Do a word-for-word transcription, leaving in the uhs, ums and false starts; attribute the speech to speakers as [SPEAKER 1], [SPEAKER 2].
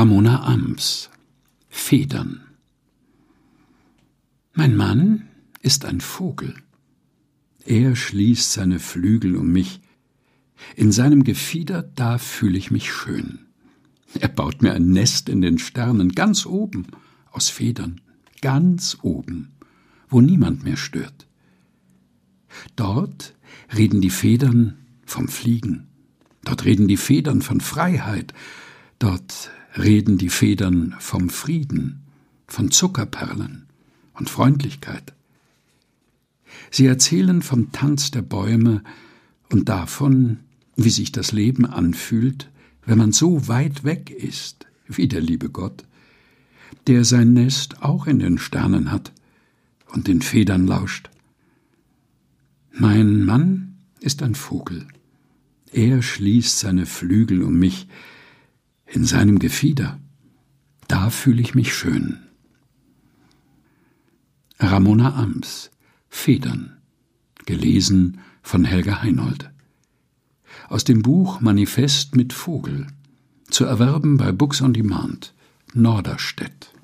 [SPEAKER 1] Ramona Amms. Federn. Mein Mann ist ein Vogel. Er schließt seine Flügel um mich. In seinem Gefieder, da fühle ich mich schön. Er baut mir ein Nest in den Sternen, ganz oben, aus Federn, ganz oben, wo niemand mehr stört. Dort reden die Federn vom Fliegen, dort reden die Federn von Freiheit, dort reden die Federn vom Frieden, von Zuckerperlen und Freundlichkeit. Sie erzählen vom Tanz der Bäume und davon, wie sich das Leben anfühlt, wenn man so weit weg ist, wie der liebe Gott, der sein Nest auch in den Sternen hat und den Federn lauscht. Mein Mann ist ein Vogel. Er schließt seine Flügel um mich. In seinem Gefieder, da fühle ich mich schön. Ramona Amms. Federn. Gelesen von Helga Heinold. Aus dem Buch Manifest mit Vogel. Zu erwerben bei Books on Demand, Norderstedt.